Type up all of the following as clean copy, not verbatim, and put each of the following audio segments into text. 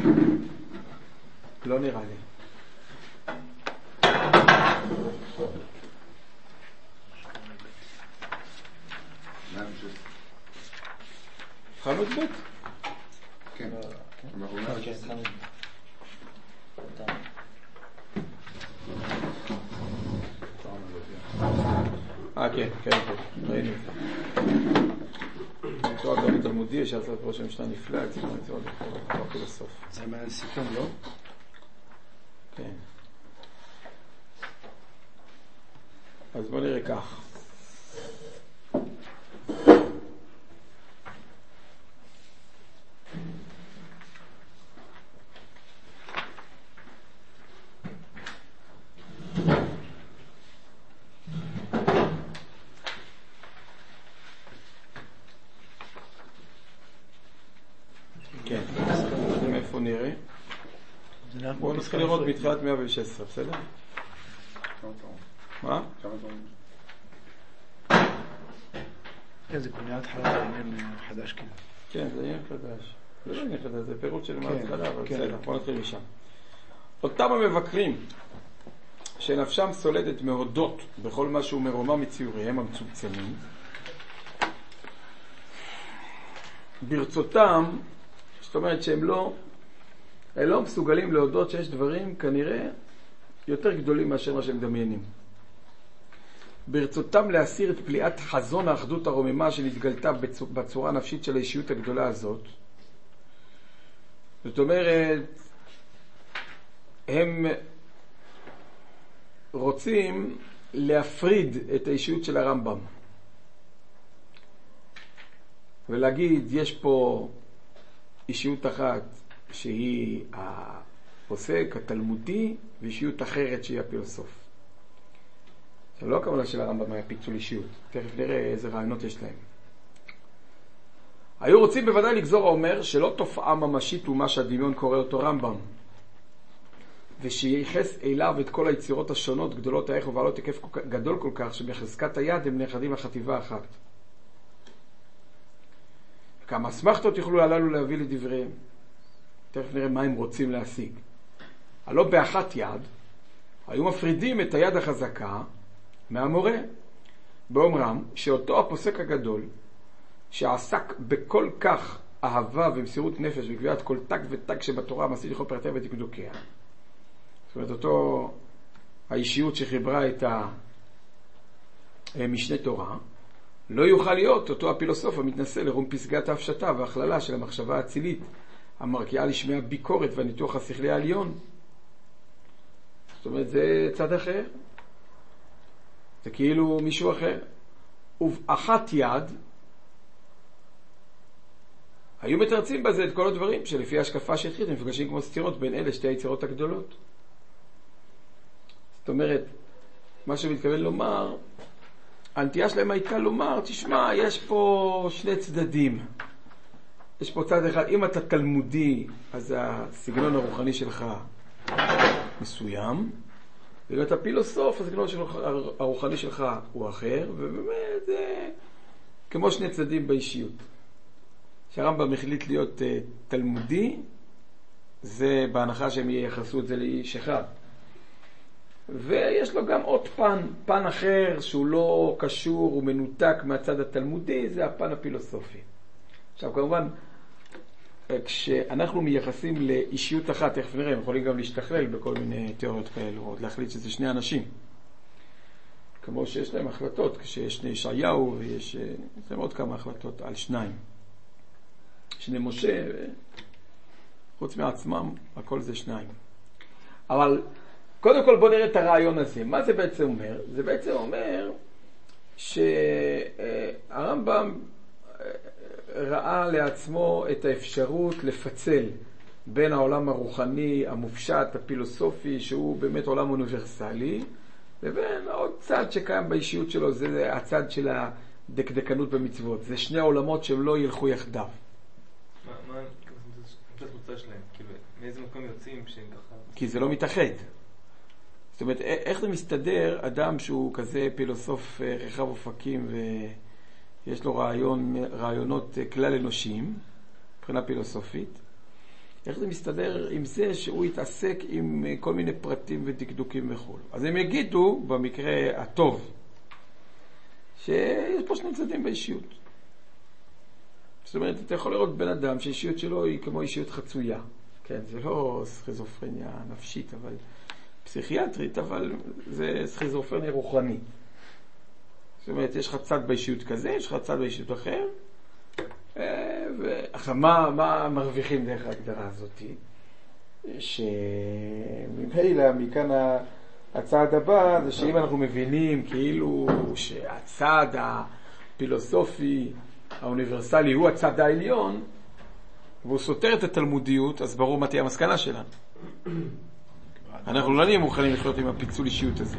לא נראה לי. חנות ב'? כן. כן, כן, ראינו את זה. תואר גם תלמודי, יש לעשות ראש המשנה נפלא, זה עוד לא לסוף. זה מהסיכום, לא? כן. אז בוא נראה כך. כן, מאיפה נראה? בואו נתחיל לראות בתחילת 116, בסדר? מה? כן, זה קונה התחלה לעניין חדש כאילו. כן, זה עניין חדש. זה לא עניין חדש, זה פירוט של מההתחלה, אבל בסדר, בואו נתחיל משם. אותם המבקרים שנפשם סולדת מהודות בכל מה שהוא מרומם מציוריהם המצומצמים, ברצותם, זאת אומרת שהם לא מסוגלים להודות שיש דברים כנראה יותר גדולים מאשר מה שהם מדמיינים. ברצותם להסיר את פליאת חזון האחדות הרוממה שנתגלתה בצורה הנפשית של האישיות הגדולה הזאת. זאת אומרת, הם רוצים להפריד את האישיות של הרמב"ם ולהגיד יש פה אישיות אחת שהיא הפוסק, התלמודי, ואישיות אחרת שהיא הפילוסוף. זה לא הכוונה של הרמב"ם היה פיצול אישיות. תכף נראה איזה רעיונות יש להם. היו רוצים בוודאי לגזור האומר שלא תופעה ממשית הוא מה שהדמיון קורא אותו רמב"ם, ושייחס אליו את כל היצירות השונות, גדולות הערך ובעלות היקף גדול כל כך, שבחזקת היד הם נאחדים לחטיבה אחת. כמה אסמכתות יוכלו הללו להביא לדבריהם. תכף נראה מה הם רוצים להשיג. הלא באחת יד, היו מפרידים את היד החזקה מהמורה, באומרם שאותו הפוסק הגדול, שעסק בכל כך אהבה ומסירות נפש וקביעת כל תג ותג שבתורה מעשית לכל פרטיה ותקדוקיה. זאת אומרת, אותו האישיות שחיברה את המשנה תורה, לא יוכל להיות אותו הפילוסוף המתנסה לרום פסגת ההפשטה והכללה של המחשבה האצילית, המרקיעה לשמי הביקורת והניתוח השכלי העליון. זאת אומרת, זה צד אחר. זה כאילו מישהו אחר. ובאחת יד, היו מתרצים בזה את כל הדברים שלפי ההשקפה שהתחילת, הם מפגשים כמו סתירות בין אלה שתי היצירות הגדולות. זאת אומרת, מה שמתכוון לומר, הנטייה שלהם הייתה לומר, תשמע, יש פה שני צדדים. יש פה צד אחד, אם אתה תלמודי, אז הסגנון הרוחני שלך מסוים, ואם אתה פילוסוף, הסגנון הרוחני שלך הוא אחר, ובאמת זה כמו שני צדדים באישיות. שהרמב"ם החליט להיות תלמודי, זה בהנחה שהם ייחסו את זה לאיש אחד. ויש לו גם עוד פן אחר שהוא לא קשור, הוא מנותק מהצד התלמודי, זה הפן הפילוסופי. עכשיו כמובן, כשאנחנו מייחסים לאישיות אחת, תכף נראה, הם יכולים גם להשתכלל בכל מיני תיאוריות כאלו, עוד להחליט שזה שני אנשים. כמו שיש להם החלטות, כשיש שני ישעיהו, ויש להם עוד כמה החלטות על שניים. שני משה, חוץ מעצמם, הכל זה שניים. אבל קודם כל בוא נראה את הרעיון הזה. מה זה בעצם אומר? זה בעצם אומר שהרמב"ם ראה לעצמו את האפשרות לפצל בין העולם הרוחני, המופשט, הפילוסופי, שהוא באמת עולם אוניברסלי, לבין עוד צד שקיים באישיות שלו, זה הצד של הדקדקנות במצוות. זה שני עולמות שהם לא ילכו יחדיו. מה נקודת מוצא שלהם? מאיזה מקום יוצאים שהם ככה? כי זה לא מתאחד. זאת אומרת, איך זה מסתדר אדם שהוא כזה פילוסוף רחב אופקים ויש לו רעיונות כלל אנושיים, מבחינה פילוסופית, איך זה מסתדר עם זה שהוא יתעסק עם כל מיני פרטים ודקדוקים וכו'. אז הם יגידו, במקרה הטוב, שיש פה שני צדדים באישיות. זאת אומרת, אתה יכול לראות בן אדם שהאישיות שלו היא כמו אישיות חצויה. כן, זה לא סכיזופרניה נפשית, אבל פסיכיאטרית, אבל זה סכיזופרניה רוחנית. זאת אומרת, יש לך צד באישיות כזה, יש לך צד באישיות אחר. עכשיו, מה מרוויחים דרך ההגדרה הזאת? שממילא, מכאן הצעד הבא, זה שאם אנחנו מבינים כאילו שהצד הפילוסופי, האוניברסלי, הוא הצד העליון, והוא סותר את התלמודיות, אז ברור מה תהיה המסקנה שלנו. אנחנו לא נהיה מוכנים לחיות עם הפיצול אישיות הזה.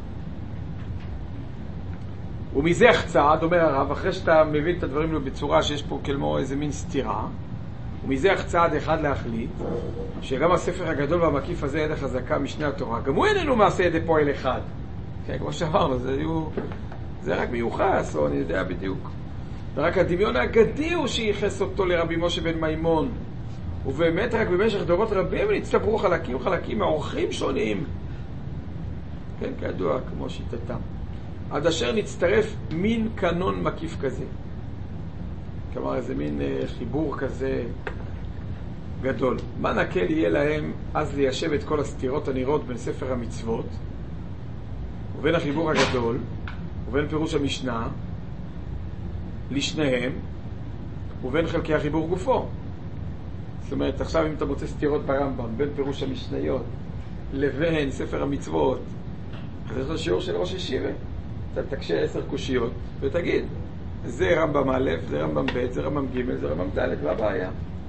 ומזך צעד, אומר הרב, אחרי שאתה מבין את הדברים בצורה שיש פה כמו איזה מין סתירה, ומזך צעד אחד להחליט, שגם הספר הגדול והמקיף הזה יד החזקה משני התורה, גם הוא איננו מעשה ידי פועל אחד. כן, כמו שאמרנו, זה רק מיוחס, או אני יודע בדיוק. ורק הדמיון האגדי הוא שייחס אותו לרבי משה בן מימון. ובאמת רק במשך דורות רבים נצטברו חלקים מעורכים שונים. כן, כידוע, כמו שיטתם. עד אשר נצטרף מין קנון מקיף כזה. כלומר, איזה מין חיבור כזה גדול. מה נקל יהיה להם אז ליישב את כל הסתירות הנראות בין ספר המצוות, ובין החיבור הגדול, ובין פירוש המשנה, לשניהם, ובין חלקי החיבור גופו. זאת אומרת, עכשיו אם אתה מוצא סתירות ברמב"ם, בין פירוש המשניות לבין ספר המצוות, אז יש לו שיעור של ראש ישיבה. אתה תקשה 10 קושיות, ותגיד, זה רמב"ם א', זה רמב"ם ב', זה רמב"ם ג', זה רמב"ם ד', מה הבעיה?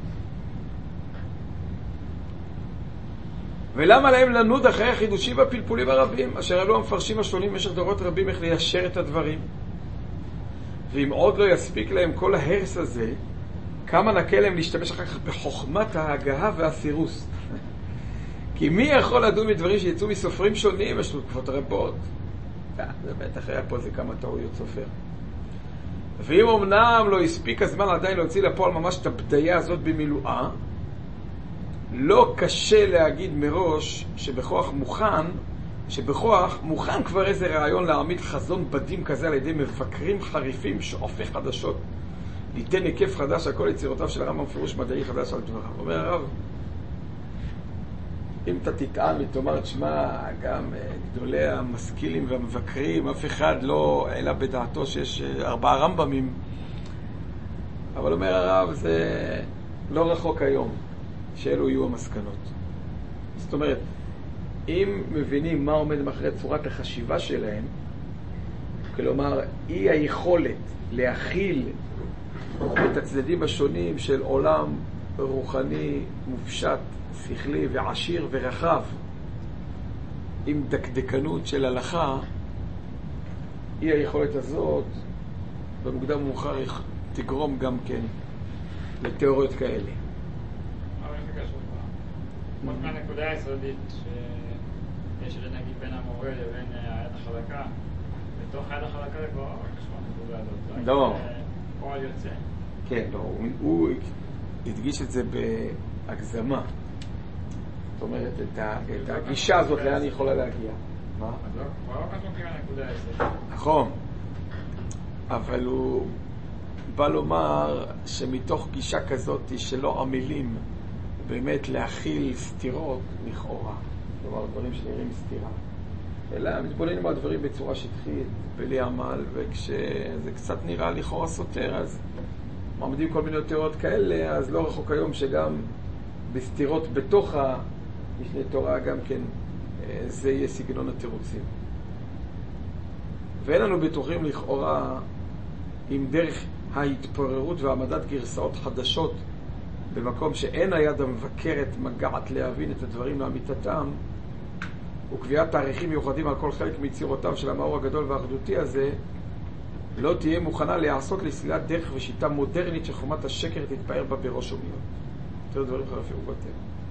ולמה להם לנוד אחרי החידושים והפלפולים הרבים, אשר עלו המפרשים השונים במשך דורות רבים איך ליישר את הדברים? ואם עוד לא יספיק להם כל ההרס הזה, כמה נקל להם להשתמש אחר כך בחוכמת ההגהה והסירוס. כי מי יכול לדון מדברים שיצאו מסופרים שונים? יש לו תקופות רבות. זה בטח היה פה זה כמה טעויות סופר. ואם אמנם לא הספיק הזמן עדיין להוציא לפועל ממש את הבדיה הזאת במילואה, לא קשה להגיד מראש שבכוח מוכן כבר איזה רעיון להעמיד חזון בדים כזה על ידי מבקרים חריפים שואפי חדשות, ליתן היקף חדש על כל יצירותיו של הרמב"ם, פירוש מדעי חדש על דבריו. אומר הרב, אם אתה תטען ותאמר, תשמע, גם גדולי המשכילים והמבקרים, אף אחד לא העלה בדעתו שיש 4 רמב"מים. אבל אומר הרב, זה לא רחוק היום שאלו יהיו המסקנות. זאת אומרת, אם מבינים מה עומד מאחורי צורת החשיבה שלהם, כלומר, אי היכולת להכיל את הצדדים השונים של עולם רוחני, מופשט, שכלי ועשיר ורחב, עם דקדקנות של הלכה, אי היכולת הזאת, במוקדם ומאוחר תגרום גם כן לתיאוריות כאלה. אבל איך קשור פה? עוד מהנקודה היסודית שיש נגיד בין המורה לבין היד החלקה, בתוך היד החלקה זה כבר קשור הנקודה הזאת. לא. פועל יוצא. כן, לא. הוא הדגיש את זה בהגזמה. זאת אומרת, את הגישה הזאת לאן היא יכולה להגיע. מה? אז לא קשור מהנקודה היסודית. נכון. אבל הוא בא לומר שמתוך גישה כזאת שלא עמלים באמת להכיל סתירות לכאורה, כלומר דברים שנראים סתירה, אלא מתבוננים על דברים בצורה שטחית, בלי עמל, וכשזה קצת נראה לכאורה סותר, אז מעמדים כל מיני תיאוריות כאלה, אז לא רחוק היום שגם בסתירות בתוך המשנה תורה גם כן זה יהיה סגנון התירוצים. ואין לנו בטוחים לכאורה עם דרך ההתפוררות והעמדת גרסאות חדשות במקום שאין היד המבקרת מגעת להבין את הדברים לאמיתתם, וקביעת תאריכים מיוחדים על כל חלק מיצירותיו של המאור הגדול והאחדותי הזה, לא תהיה מוכנה להיעשות לסלילת דרך ושיטה מודרנית שחומת השקר תתפאר בה בראש ומיון. יותר דברים חרפים ובטל.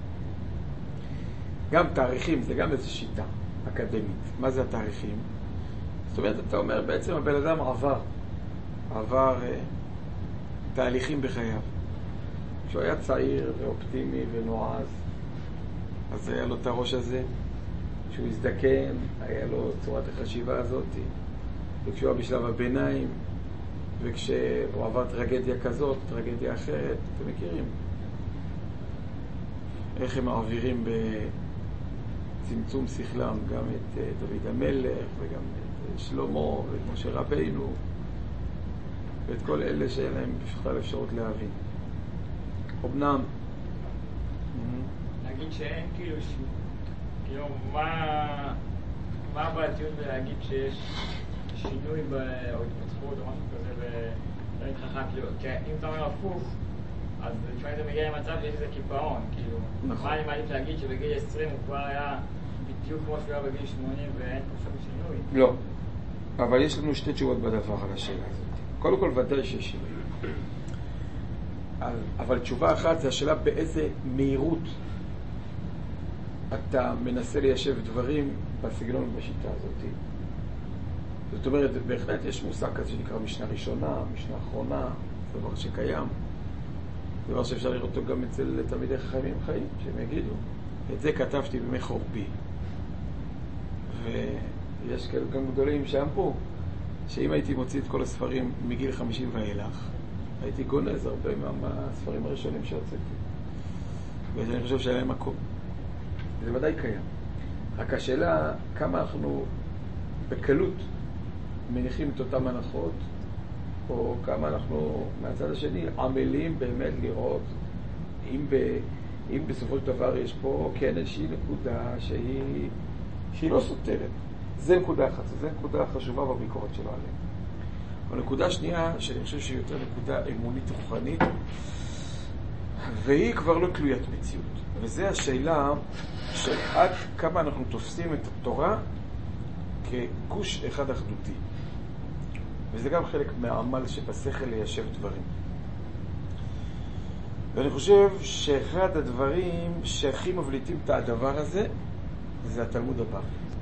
גם תאריכים זה גם איזו שיטה אקדמית. מה זה התאריכים? זאת אומרת, אתה אומר בעצם הבן אדם עבר תהליכים בחייו. כשהוא היה צעיר ואופטימי ונועז, אז היה לו את הראש הזה. כשהוא הזדקן, היה לו צורת החשיבה הזאת. וכשהוא היה בשלב הביניים, וכשהוא עבר טרגדיה כזאת, טרגדיה אחרת, אתם מכירים? איך הם מעבירים בצמצום שכלם גם את דוד המלך וגם את שלמה ואת משה רבינו ואת כל אלה שאין להם בכלל אפשרות להבין. אמנם להגיד שאין כאילו מה הבעייתיות בלהגיד שיש שינוי או התפתחות או משהו כזה ולהגיד חכם, כאילו, כי אם אתה אומר הפוך, אז לפעמים זה מגיע למצב שיש איזה קיפאון, כאילו, נכון. מה אני מעדיף להגיד שבגיל 20 הוא כבר היה בדיוק כמו שהוא היה בגיל 80 ואין פה שום שינוי? לא, אבל יש לנו שתי תשובות בדבר על השאלה הזאת. קודם כל ודאי שיש שינוי, אבל תשובה אחת זה השאלה באיזה מהירות אתה מנסה ליישב דברים בסגנון ובשיטה הזאת. זאת אומרת, בהחלט יש מושג כזה שנקרא משנה ראשונה, משנה אחרונה, זה דבר שקיים. זה דבר שאפשר לראות אותו גם אצל תלמידי חכמים חיים, שהם יגידו, את זה כתבתי בימי חורבי. ויש כאלה גם גדולים שאמרו, שאם הייתי מוציא את כל הספרים מגיל 50 ואילך, הייתי גונז הרבה מהספרים הראשונים שהוצאתי. ואני חושב שהיה להם מקום. זה ודאי קיים. רק השאלה, כמה אנחנו בקלות מניחים את אותם הנחות, או כמה אנחנו מהצד השני עמלים באמת לראות אם בסופו של דבר יש פה כן איזושהי נקודה שהיא לא סותרת. זה נקודה אחת, זה נקודה חשובה בביקורת שלו עליהם. הנקודה השנייה, שאני חושב שהיא יותר נקודה אמונית רוחנית, והיא כבר לא תלוית מציאות. וזה השאלה של עד כמה אנחנו תופסים את התורה כגוש אחד אחדותי. וזה גם חלק מהעמל שבשכל ליישב דברים. ואני חושב שאחד הדברים שהכי מבליטים את הדבר הזה, זה התלמוד הבבלי.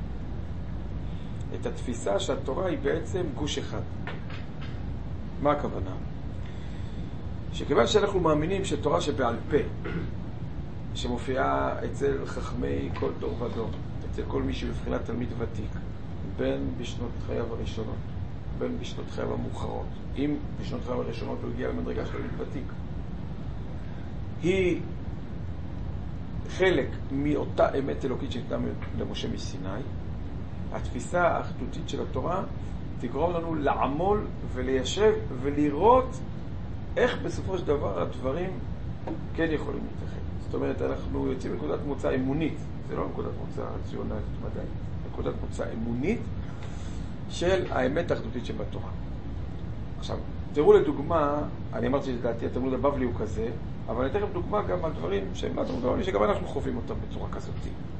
את התפיסה שהתורה היא בעצם גוש אחד. מה הכוונה? שכיוון שאנחנו מאמינים שתורה שבעל פה, שמופיעה אצל חכמי כל דור ודור, אצל כל מי שבבחינת תלמיד ותיק, בין בשנות חייו הראשונות, בין בשנות חייו המאוחרות, אם בשנות חייו הראשונות הוא הגיע למדרגה של תלמיד ותיק, היא חלק מאותה אמת אלוקית שניתנה למשה מסיני. התפיסה האחדותית של התורה תגרום לנו לעמול וליישב ולראות איך בסופו של דבר הדברים כן יכולים להתאחד. זאת אומרת, אנחנו יוצאים מנקודת מוצא אמונית, זה לא נקודת מוצא ציונית מדעית, נקודת מוצא אמונית של האמת האחדותית שבתורה. עכשיו, תראו לדוגמה, אני אמרתי שלדעתי התלמוד הבבלי הוא כזה, אבל אני אתן לכם דוגמה גם על דברים שהם התלמוד הבבלי שגם אנחנו חווים אותם בצורה כזאת.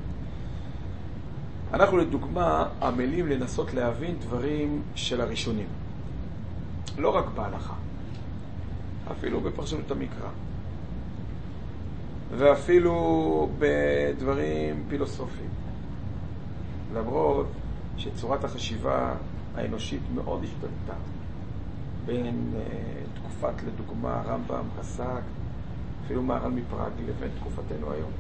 אנחנו לדוגמה עמלים לנסות להבין דברים של הראשונים. לא רק בהלכה, אפילו בפרשנות המקרא. ואפילו בדברים פילוסופיים. למרות שצורת החשיבה האנושית מאוד השתנתה. בין תקופת לדוגמה הרמב"ם, רס"ג, אפילו מהר"ל מפראג לבין תקופתנו היום.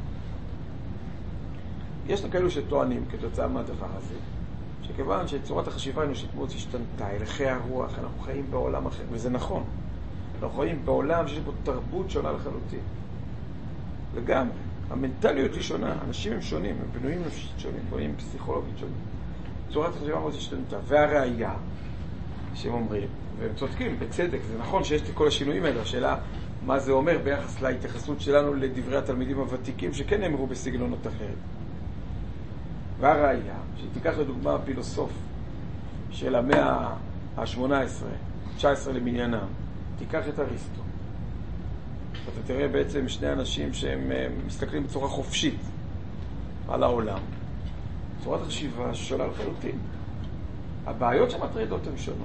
יש כאלו שטוענים כתוצאה מהדבר הזה, שכיוון שצורת החשיבה האנושית מאוד השתנתה, הלכי הרוח, אנחנו חיים בעולם אחר, וזה נכון. אנחנו חיים בעולם שיש בו תרבות שונה לחלוטין. וגם המנטליות היא שונה, אנשים הם שונים, הם בנויים נפשית שונים, בנויים פסיכולוגית שונים. צורת החשיבה מאוד השתנתה, והראיה שהם אומרים, והם צודקים, בצדק, זה נכון שיש את כל השינויים האלה, השאלה מה זה אומר ביחס להתייחסות שלנו לדברי התלמידים הוותיקים שכן נאמרו בסגנונות אחרת. והראיה, שתיקח לדוגמה פילוסוף של המאה ה-18, 19 למניינם, תיקח את אריסטו. אתה תראה בעצם שני אנשים שהם מסתכלים בצורה חופשית על העולם. צורת החשיבה שונה לחלוטין. הבעיות שמטרידות הן שונות.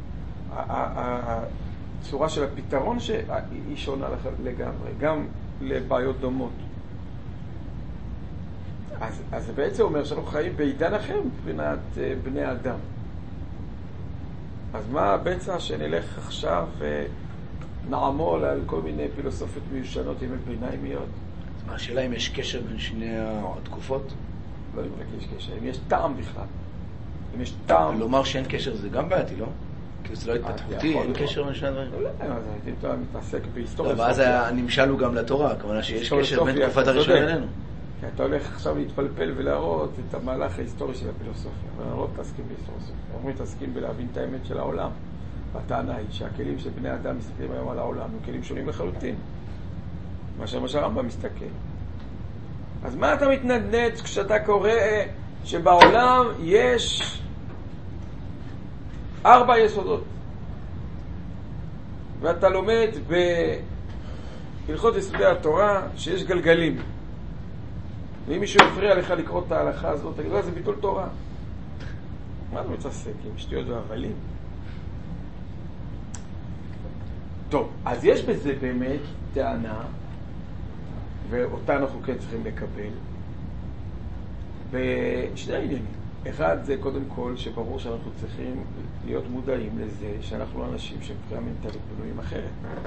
הצורה של הפתרון היא שונה לגמרי, גם לבעיות דומות. אז זה בעצם אומר שאנחנו חיים בעידן אחר מבחינת בני אדם. אז מה הבצע שנלך עכשיו נעמול על כל מיני פילוסופיות מיושנות, ימי ביניימיות. השאלה אם יש קשר בין שני התקופות? לא נראה כי יש קשר, אם יש טעם בכלל. אם יש טעם... לומר שאין קשר זה גם בעייתי, לא? כי זה לא התפתחותי, אין קשר בין שני הדברים. לא, אז אתה מתעסק בהיסטוריה. ואז הנמשל הוא גם לתורה, כמובן שיש קשר בין תקופת הראשון אלינו. כי אתה הולך עכשיו להתפלפל ולהראות את המהלך ההיסטורי של הפילוסופיה, אבל לא מתעסקים בהיסטוריה. אנחנו מתעסקים בלהבין את האמת של העולם. והטענה היא שהכלים של בני אדם מסתכלים היום על העולם הם כלים שונים לחלוטין. מאשר מה שהרמב"ם מסתכל. אז מה אתה מתנדנד כשאתה קורא שבעולם יש 4 יסודות? ואתה לומד בהלכות יסודי התורה שיש גלגלים. ואם מישהו יפריע לך לקרוא את ההלכה הזאת, תגיד, זה ביטול תורה. מה אתה מתעסק עם שטויות והבלים? טוב, אז יש בזה באמת טענה, ואותה אנחנו כן צריכים לקבל, בשני עניינים. אחד זה קודם כל שברור שאנחנו צריכים להיות מודעים לזה שאנחנו אנשים שמבחינה מנטלית בנויים אחרת.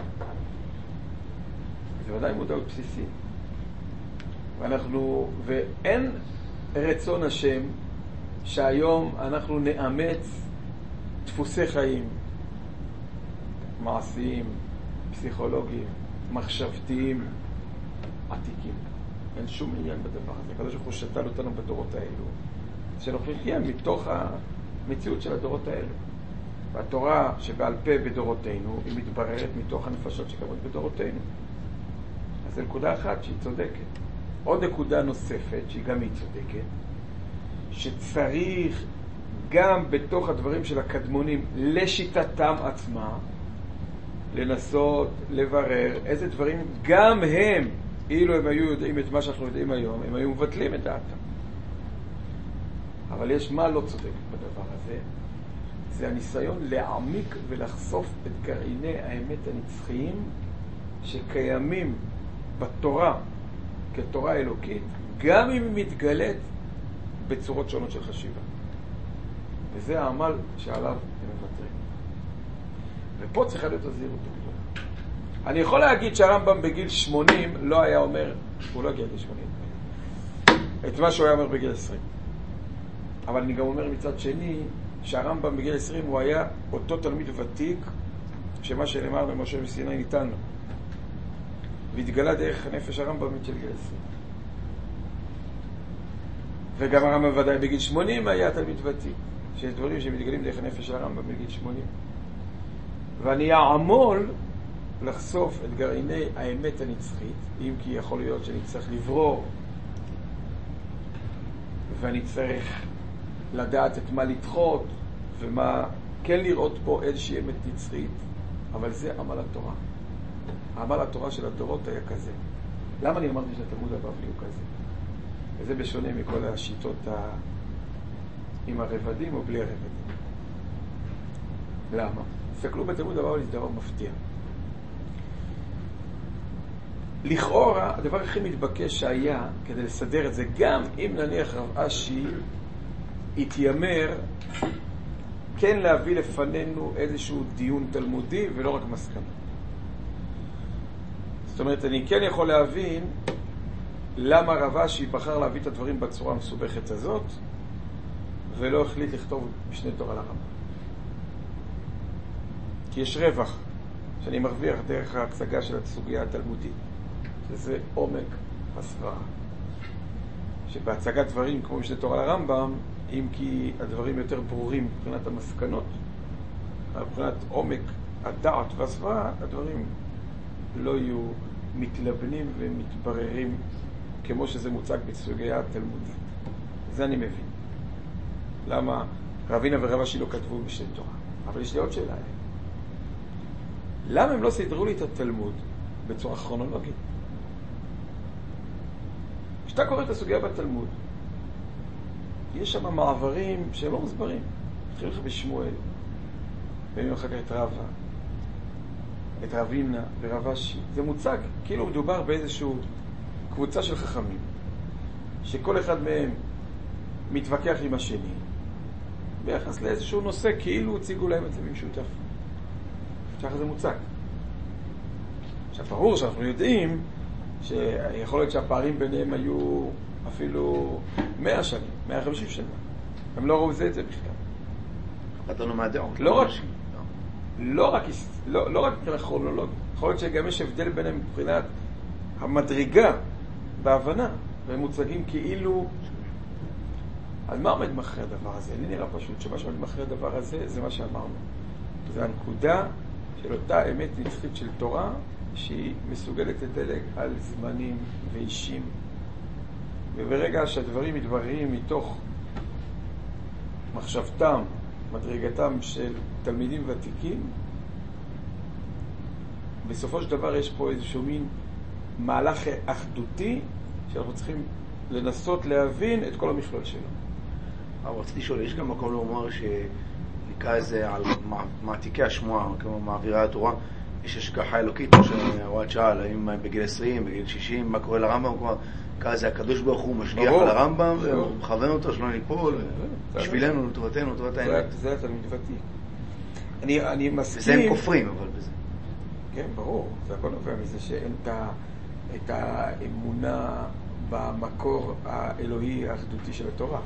זה ודאי מודעות בסיסית. ואין רצון השם שהיום אנחנו נאמץ דפוסי חיים מעשיים, פסיכולוגיים, מחשבתיים, עתיקים. אין שום עניין בדבר הזה. הקדוש ברוך הוא שתל אותנו בדורות האלו, שאנחנו נחיה מתוך המציאות של הדורות האלו. והתורה שבעל פה בדורותינו היא מתבררת מתוך הנפשות שקיימות בדורותינו. אז זו נקודה אחת שהיא צודקת. עוד נקודה נוספת שהיא גם היא צודקת, שצריך גם בתוך הדברים של הקדמונים לשיטתם עצמה לנסות לברר איזה דברים גם הם, אילו הם היו יודעים את מה שאנחנו יודעים היום, הם היו מבטלים את דעתם. אבל יש מה לא צודק בדבר הזה, זה הניסיון להעמיק ולחשוף את גרעיני האמת הנצחיים שקיימים בתורה כתורה אלוקית, גם אם היא מתגלית בצורות שונות של חשיבה. וזה העמל שעליו הם מוותרים. ופה צריכה להיות הזהירות הגדולה. אני יכול להגיד שהרמב"ם בגיל 80 לא היה אומר, הוא לא הגיע לגיל 80, את מה שהוא היה אומר בגיל 20. אבל אני גם אומר מצד שני, שהרמב"ם בגיל 20 הוא היה אותו תלמיד ותיק, שמה שנאמר למשה מסיני ניתן לו. והתגלה דרך הנפש הרמב"מית של גיל 20. וגם הרמב"ם ודאי בגיל 80 היה תלמיד ותיק, שיש דברים שמתגלים דרך הנפש של הרמב"ם בגיל 80. ואני אעמול לחשוף את גרעיני האמת הנצחית, אם כי יכול להיות שאני צריך לברור, ואני צריך לדעת את מה לדחות, ומה כן לראות פה איזושהי אמת נצחית, אבל זה עמל התורה. העמל התורה של הדורות היה כזה. למה אני אמרתי שהתלמוד הבבלי הוא כזה? וזה בשונה מכל השיטות עם הרבדים או בלי הרבדים. למה? תסתכלו בתלמוד הבבלי, זה דבר מפתיע. לכאורה, הדבר הכי מתבקש שהיה, כדי לסדר את זה, גם אם נניח רב אשי התיימר כן להביא לפנינו איזשהו דיון תלמודי ולא רק מסקנה. זאת אומרת, אני כן יכול להבין למה רב אשי בחר להביא את הדברים בצורה המסובכת הזאת ולא החליט לכתוב משנה תורה לרמב"ם. כי יש רווח שאני מרוויח דרך ההצגה של הסוגיה התלמודית, שזה עומק הסברה. שבהצגת דברים כמו משנה תורה לרמב"ם, אם כי הדברים יותר ברורים מבחינת המסקנות, מבחינת עומק הדעת והסברה, הדברים לא יהיו מתלבנים ומתבררים כמו שזה מוצג בסוגיה התלמודית. זה אני מבין. למה רבינה ורב אשי לא כתבו משנה תורה? אבל יש לי עוד שאלה. למה הם לא סדרו לי את התלמוד בצורה כרונולוגית? כשאתה קורא את הסוגיה בתלמוד, יש שם מעברים שהם לא מסברים. התחיל לך בשמואל, ויום אחר כך את רבא, את רבינה ורב אשי. זה מוצג כאילו מדובר באיזשהו קבוצה של חכמים, שכל אחד מהם מתווכח עם השני, ביחס לאיזשהו נושא, כאילו הציגו להם את זה במשותף. ככה זה מוצג. עכשיו, ברור שאנחנו יודעים שיכול להיות שהפערים ביניהם היו אפילו 100 שנים, 150 שנה. הם לא ראו את זה בכלל. אתה לא מהדעות. לא רק מבחינה כרונולוגית. יכול להיות שגם יש הבדל ביניהם מבחינת המדרגה בהבנה, והם מוצגים כאילו... אז מה עומד מאחורי הדבר הזה? לי נראה פשוט שמה שעומד מאחורי הדבר הזה זה מה שאמרנו. זה הנקודה של אותה אמת נצחית של תורה שהיא מסוגלת לדלג על זמנים ואישים. וברגע שהדברים מתבררים מתוך מחשבתם, מדרגתם של תלמידים ותיקים, בסופו של דבר יש פה איזשהו מין מהלך אחדותי שאנחנו צריכים לנסות להבין את כל המכלול שלו. אבל רציתי לשאול, יש גם מקום לומר שנקרא איזה על מעתיקי השמועה, כמו מעבירי התורה, יש השגחה אלוקית, שהוואט שאל, האם בגיל 20, בגיל 60, מה קורה לרמב"ם, כלומר, נקרא זה הקדוש ברוך הוא משגיח על הרמב"ם, ומכוון אותו שלא ניפול, בשבילנו, לטובתנו, לטובת האמת. זה התלמיד ותיק. אני מסכים... וזה הם כופרים, אבל בזה. כן, ברור. זה הכל נובע מזה שאין את האמונה במקור האלוהי האחדותי של התורה.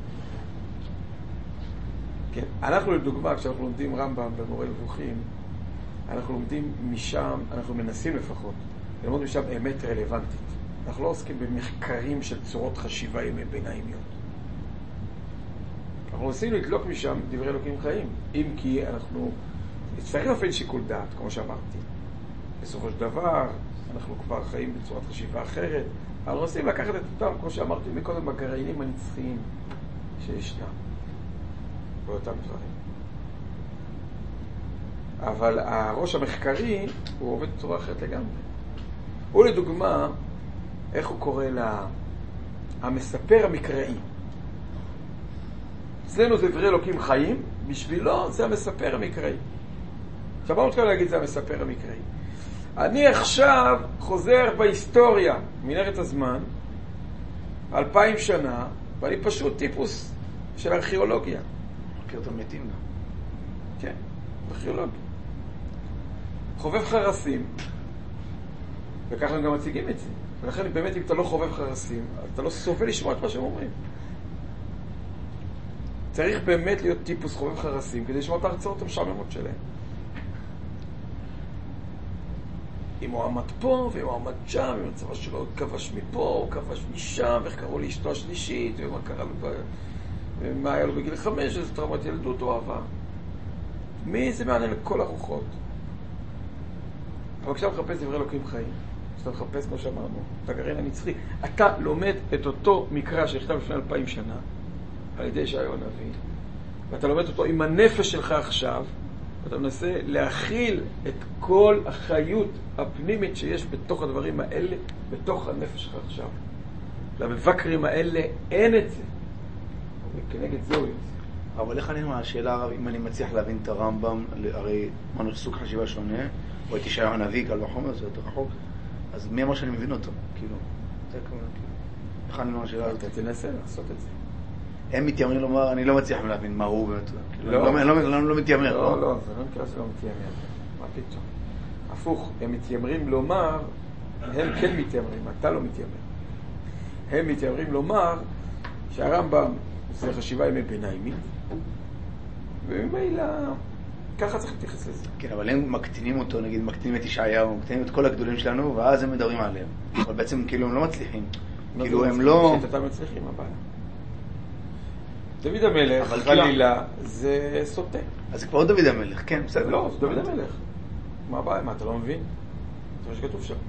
כן, אנחנו לדוגמה, כשאנחנו לומדים רמב"ם במורה נבוכים, אנחנו לומדים משם, אנחנו מנסים לפחות, ללמוד משם אמת רלוונטית. אנחנו לא עוסקים במחקרים של צורות חשיבה ימי ביניימיות. אנחנו עושים לדלוק משם דברי אלוקים חיים, אם כי אנחנו צריכים להפעיל שיקול דעת, כמו שאמרתי. בסופו של דבר, אנחנו כבר חיים בצורת חשיבה אחרת, אבל אנחנו עושים לקחת את אותם, כמו שאמרתי מקודם, הגרעינים הנצחיים שישנם באותם דברים. אבל הראש המחקרי הוא עובד בצורה אחרת לגמרי. הוא לדוגמה, איך הוא קורא המספר המקראי. אצלנו זה דברי אלוקים חיים, בשבילו זה המספר המקראי. עכשיו מה מתחיל להגיד זה המספר המקראי? אני עכשיו חוזר בהיסטוריה, מנהרת הזמן, 2000 שנה, ואני פשוט טיפוס של ארכיאולוגיה. מכיר את המתים גם. כן, ארכיאולוגיה. חובב חרסים, וככה הם גם מציגים את זה. ולכן באמת אם אתה לא חובב חרסים, אתה לא סובל לשמוע את מה שהם אומרים. צריך באמת להיות טיפוס חובב חרסים כדי לשמוע את ההרצאות המשעממות שלהם. אם הוא עמד פה ואם הוא עמד שם, אם הצבא שלו הוא כבש מפה, הוא כבש משם, ואיך קראו לאשתו השלישית, ומה קרה לו, ומה היה לו בגיל 5, איזה טראומת ילדות או אהבה. מי זה מעניין לכל הרוחות? אבל כשאתה מחפש דברי אלוקים חיים, כשאתה מחפש כמו שאמרנו, את הגרעין הנצחי, אתה לומד את אותו מקרא שנכתב לפני 2000 שנה, על ידי ישעיהו הנביא, ואתה לומד אותו עם הנפש שלך עכשיו, ואתה מנסה להכיל את כל החיות הפנימית שיש בתוך הדברים האלה, בתוך הנפש שלך עכשיו. למבקרים האלה אין את זה. וכנגד זה הוא יוצא. אבל איך אני מהשאלה, אם אני מצליח להבין את הרמב"ם, הרי מנו סוג חשיבה שונה, או את ישעיהו הנביא, קל וחומר, זה יותר רחוק, אז מי אמר שאני מבין אותו? כאילו, זה כמו, איך אני מהשאלה הזאת? אתה תנסה לעשות את זה. הם מתיימרים לומר, אני לא מצליח להבין מה הוא באמת. לא מתיימר. לא, זה לא נקרא שלא מתיימר. מה פתאום? הפוך, הם מתיימרים לומר, הם כן מתיימרים, אתה לא מתיימר. הם מתיימרים לומר שהרמב"ם זה חשיבה ימי ביניימית, וממילא ככה צריך להתייחס לזה. כן, אבל הם מקטינים אותו, נגיד מקטינים את ישעיהו, מקטינים את כל הגדולים שלנו, ואז הם מדברים עליהם. אבל בעצם כאילו הם לא מצליחים. כאילו הם לא... שאתה מצליחים, הבעיה. דוד המלך, חלילה, זה סוטה. אז זה כבר דוד המלך, כן, בסדר. לא, זה דוד המלך. מה הבעיה? מה, אתה לא מבין? זה מה שכתוב שם.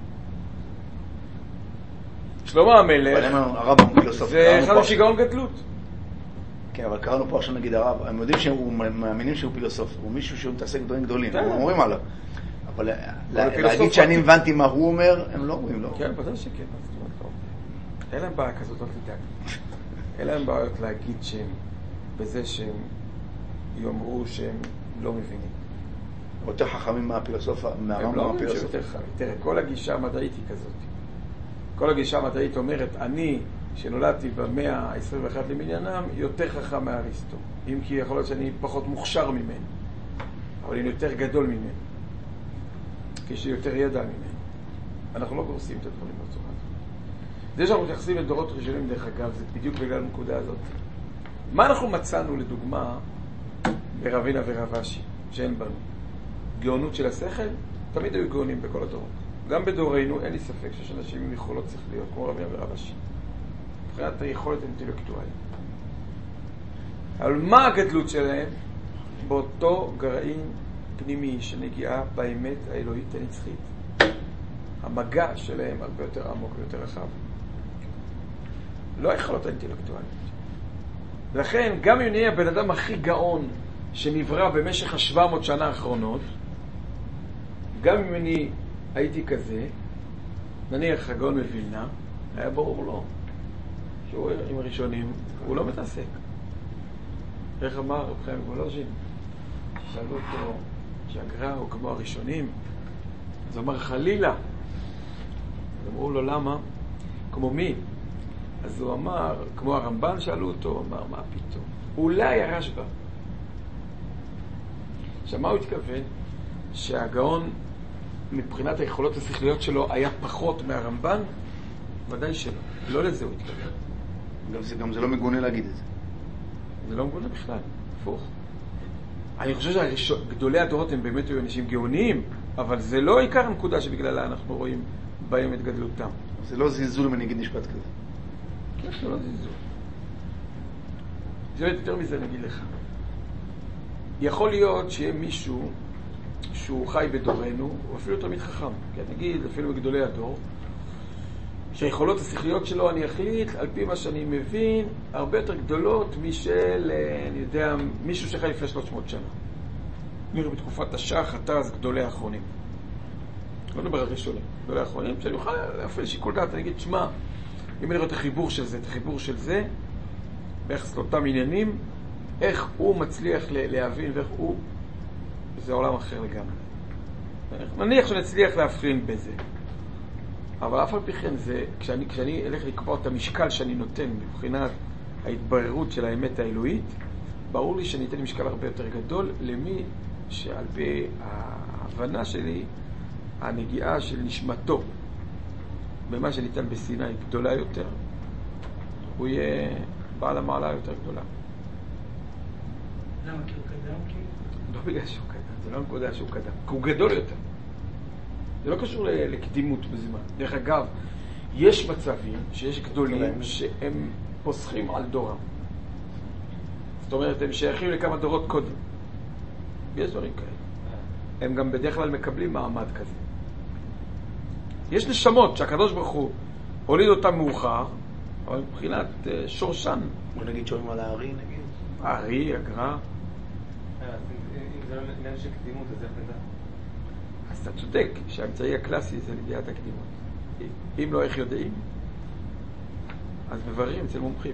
שלמה המלך, זה אחד השיגעון גדלות. כן, אבל קראנו פה עכשיו נגיד הרב, הם יודעים שהם מאמינים שהוא פילוסוף, הוא מישהו שהוא מתעסק דברים גדולים, הם אומרים עליו. אבל להגיד שאני הבנתי מה הוא אומר, הם לא אומרים, לא. כן, בטח שכן. אין להם בעיה כזאת, לא תדאג. אין להם בעיות להגיד שהם, בזה שהם יאמרו שהם לא מבינים. יותר חכמים מהפילוסופה, הם לא אומרים שיותר חכמים. תראה, כל הגישה המדעית היא כזאת. כל הגישה המדעית אומרת, אני שנולדתי במאה ה-21 למניינם, יותר חכם מאריסטו. אם כי יכול להיות שאני פחות מוכשר ממנו, אבל אני יותר גדול ממנו. כי יש לי יותר ידע ממני. אנחנו לא גורסים את הדברים בצורה הזאת. זה שאנחנו מתייחסים לדורות ראשונים, דרך אגב, זה בדיוק בגלל הנקודה הזאת. מה אנחנו מצאנו, לדוגמה, ברבינה ורב אשי, שאין בנו? גאונות של השכל? תמיד היו גאונים בכל הדורות. גם בדורנו אין לי ספק שיש אנשים עם יכולות שכליות, כמו רבינה ורב אשי. מבחינת היכולת האינטלקטואלית. אבל מה הגדלות שלהם? באותו גרעין פנימי שנגיעה באמת האלוהית הנצחית. המגע שלהם הרבה יותר עמוק ויותר רחב. לא היכולות האינטלקטואלית. לכן, גם אם נהיה הבן אדם הכי גאון שנברא במשך ה-700 שנה האחרונות, גם אם אני הייתי כזה, נניח הגאון מווילנה, היה ברור לו שהוא עם הראשונים, הוא לא מתעסק. איך אמר רב חיים וולוז'ין? שאלו אותו שהגר"א הוא כמו הראשונים, אז הוא אמר חלילה. אז אמרו לו למה? כמו מי? אז הוא אמר, כמו הרמב"ן שאלו אותו, הוא אמר מה פתאום? אולי הרשב"א. עכשיו מה הוא התכוון? שהגאון מבחינת היכולות השכליות שלו היה פחות מהרמב"ן? ודאי שלא. לא לזה הוא התכוון. גם זה לא מגונה להגיד את זה. זה לא מגונה בכלל, הפוך. אני חושב שגדולי הדורות הם באמת היו אנשים גאוניים, אבל זה לא עיקר הנקודה שבגללה אנחנו רואים בהם את גדלותם. זה לא זלזול אם אני אגיד משפט כזה. כן, זה לא זלזול. זה יותר מזה נגיד לך. יכול להיות שיהיה מישהו שהוא חי בדורנו, הוא אפילו תמיד חכם. כן, נגיד, אפילו בגדולי הדור, שהיכולות השכליות שלו, אני אחליט, על פי מה שאני מבין, הרבה יותר גדולות משל, אני יודע, מישהו שחי לפני 300 שנה. נראה בתקופת השח, התז, גדולי האחרונים. לא נדבר על ראשונים. גדולי האחרונים, שאני אוכל להפעיל שיקול דעת, אני אגיד, שמה, אם אני רואה את החיבור של זה, את החיבור של זה, ביחס לאותם עניינים, איך הוא מצליח להבין ואיך הוא, זה עולם אחר לגמרי. נניח שנצליח להבחין בזה. אבל אף על פי כן זה, כשאני אלך לקבוע את המשקל שאני נותן מבחינת ההתבררות של האמת האלוהית, ברור לי שאני אתן משקל הרבה יותר גדול למי שעל פי ההבנה שלי, הנגיעה של נשמתו במה שניתן בסיני גדולה יותר, הוא יהיה בעל המעלה יותר גדולה. למה? כי הוא קדם? לא בגלל שהוא קדם, זה לא נקודה שהוא קדם, כי הוא גדול יותר. זה לא קשור לקדימות בזמן. דרך אגב, יש מצבים שיש גדולים שהם פוסחים על דורם. זאת אומרת, הם שייכים לכמה דורות קודם. יש דברים כאלה. הם גם בדרך כלל מקבלים מעמד כזה. יש נשמות שהקדוש ברוך הוא הוליד אותם מאוחר, אבל מבחינת שורשן. בוא נגיד שומעים על הארי, נגיד. הארי, הגר"א. אם זה לא עניין של קדימות, אז איך נדע? אז אתה צודק שהאמצעי הקלאסי זה לידיעת הקדימות. אם לא איך יודעים, אז מבררים אצל מומחים.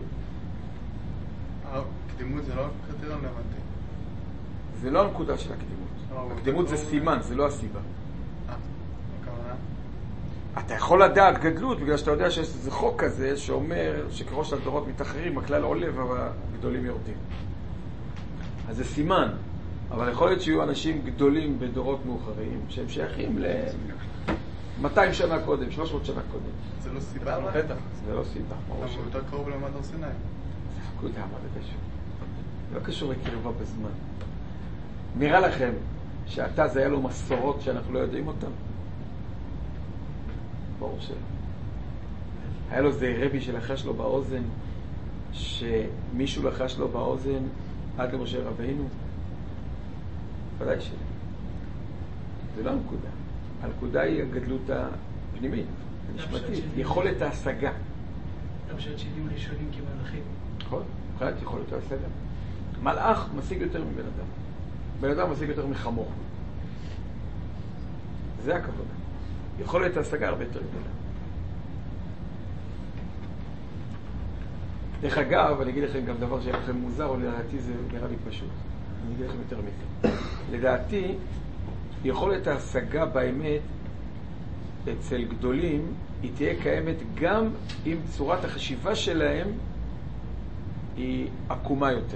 הקדימות זה לא קריטריון להבנתי. זה לא הנקודה של הקדימות. הקדימות זה סימן, זה לא הסיבה. הכוונה? אתה יכול לדעת גדלות בגלל שאתה יודע שיש איזה חוק כזה שאומר שככל שהדורות מתאחרים הכלל עולה והגדולים יורדים. אז זה סימן. אבל יכול להיות שיהיו אנשים גדולים בדורות מאוחרים שהם שייכים ל-200 שנה קודם, 300 שנה קודם. זה לא סיבה, בטח. זה לא סיבה. אבל יותר קרוב למעמד הר סיני. זה נקודה, מה זה קשור? זה לא קשור לקרבה בזמן. נראה לכם שאתה זה היה לו מסורות שאנחנו לא יודעים אותן? ברור שלא. היה לו זה רבי שלחש לו באוזן, שמישהו לחש לו באוזן עד למשה רבינו? ודאי שלא. זה לא הנקודה. הנקודה היא הגדלות הפנימית, הנשמתית, יכולת ההשגה. אתה חושב שהיו ראשונים כמלאכים? נכון, מבחינת יכולת ההשגה. מלאך משיג יותר מבן אדם. בן אדם משיג יותר מחמור. זה הכבוד. יכולת ההשגה הרבה יותר גדולה. דרך אגב, אני אגיד לכם גם דבר שיהיה לכם מוזר, או לדעתי זה נראה לי פשוט. אני אגיד לכם יותר מזה. לדעתי, יכולת ההשגה באמת אצל גדולים, היא תהיה קיימת גם אם צורת החשיבה שלהם היא עקומה יותר.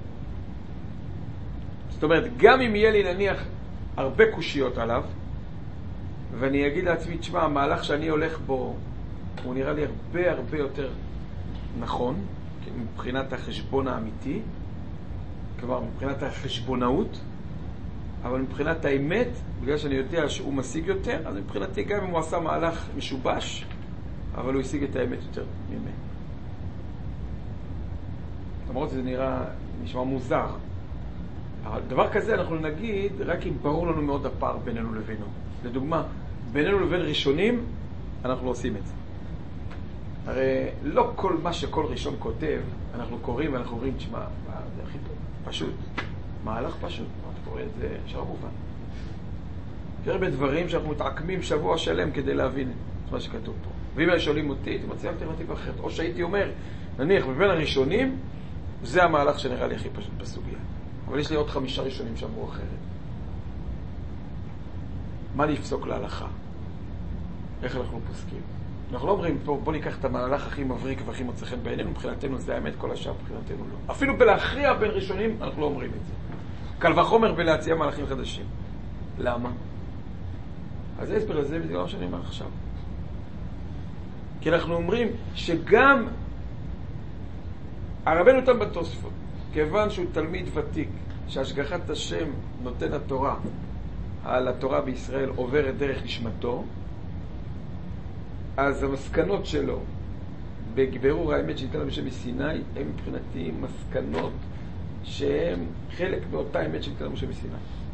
זאת אומרת, גם אם יהיה לי נניח הרבה קושיות עליו, ואני אגיד לעצמי, תשמע, המהלך שאני הולך בו, הוא נראה לי הרבה הרבה יותר נכון, מבחינת החשבון האמיתי, כלומר, מבחינת החשבונאות, אבל מבחינת האמת, בגלל שאני יודע שהוא משיג יותר, אז מבחינתי גם אם הוא עשה מהלך משובש, אבל הוא השיג את האמת יותר ממני. למרות שזה נשמע מוזר. אבל דבר כזה אנחנו נגיד רק אם ברור לנו מאוד הפער בינינו לבינו. לדוגמה, בינינו לבין ראשונים, אנחנו לא עושים את זה. הרי לא כל מה שכל ראשון כותב, אנחנו קוראים ואנחנו אומרים, תשמע, זה הכי טוב, פשוט. מהלך פשוט, אתה קורא את זה ישר מובן. יש הרבה דברים שאנחנו מתעקמים שבוע שלם כדי להבין את מה שכתוב פה. ואם הם שואלים אותי, זה מציע אלטרנטיבה אחרת. או שהייתי אומר, נניח, מבין הראשונים, זה המהלך שנראה לי הכי פשוט בסוגיה. אבל יש לי עוד 5 ראשונים שאמרו אחרת. מה לפסוק להלכה? איך אנחנו פוסקים? אנחנו לא אומרים, בוא ניקח את המהלך הכי מבריק והכי מוצא חן בעינינו, מבחינתנו זה האמת, כל השאר מבחינתנו לא. אפילו בלהכריע בין ראשונים, אנחנו לא אומרים את זה. קל וחומר בלהציע מהלכים חדשים. למה? אז זה הסבר לזה, וזה לא שאני אומר עכשיו. כי אנחנו אומרים שגם הרבנו תם בתוספות, כיוון שהוא תלמיד ותיק, שהשגחת השם נותן התורה על התורה בישראל עוברת דרך נשמתו, אז המסקנות שלו בבירור האמת שניתן לנו שם מסיני הם מבחינתי מסקנות שהן חלק מאותה אמת שניתן לנו שם מסיני.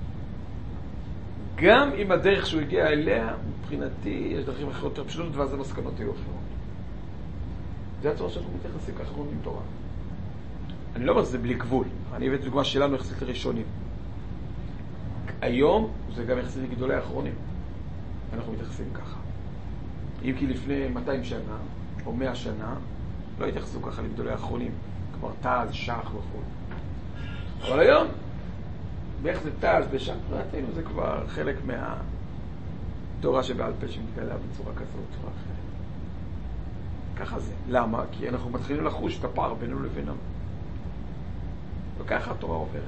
גם אם הדרך שהוא הגיע אליה, מבחינתי יש דרכים אחרות יותר פשוטות, ואז המסקנות היו אחרות. זה הצורה שאנחנו מתייחסים, ככה אנחנו לומדים תורה. אני לא אומר שזה בלי גבול. אני הבאתי דוגמה שלנו יחסית לראשונים. היום זה גם יחסית לגדולי האחרונים. אנחנו מתייחסים ככה. אם כי לפני 200 שנה, או 100 שנה, לא התייחסו ככה לגדולי האחרונים. כלומר, תז, שח וכו'. אבל היום, באיך זה תז, בשח, ראינו, זה כבר חלק מהתורה שבעל פה שמתגלה בצורה כזאת, בצורה אחרת. ככה זה. למה? כי אנחנו מתחילים לחוש את הפער בינינו לבינם. וככה התורה עוברת.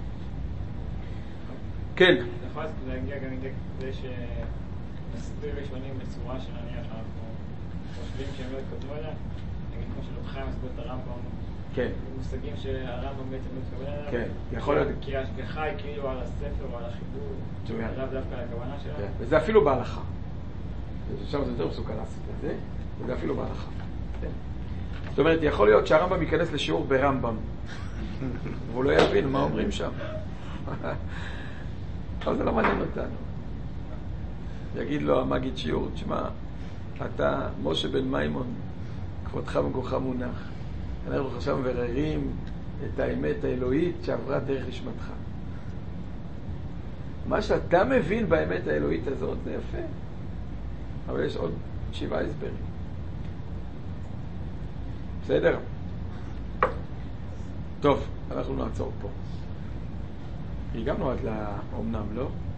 כן. זה יכול להגיע גם לידי זה שנסביר ראשונים בצורה שנניח אנחנו חושבים שהם לא התכוונו אליה, נגיד כמו שלא חיים מסביר את הרמב"ם, כן. מושגים שהרמב"ם בעצם לא התכוון אליה, כן, יכול להיות. כי ההשגחה היא כאילו על הספר או על החיבור, לאו דווקא על הכוונה שלה. כן. וזה אפילו בהלכה. שם זה יותר מסוכן לעשות את זה, וזה אפילו בהלכה. כן. זאת אומרת, יכול להיות שהרמב"ם ייכנס לשיעור ברמב"ם, והוא לא יבין מה אומרים שם. אבל זה לא מעניין אותנו. יגיד לו המגיד שיעור, תשמע, אתה משה בן מימון, כבודך במקומך מונח. אנחנו עכשיו מבררים את האמת האלוהית שעברה דרך נשמתך. מה שאתה מבין באמת האלוהית הזאת זה יפה. אבל יש עוד 7 הסברים. בסדר? טוב, אנחנו נעצור פה. הגענו עד לאומנם, לא?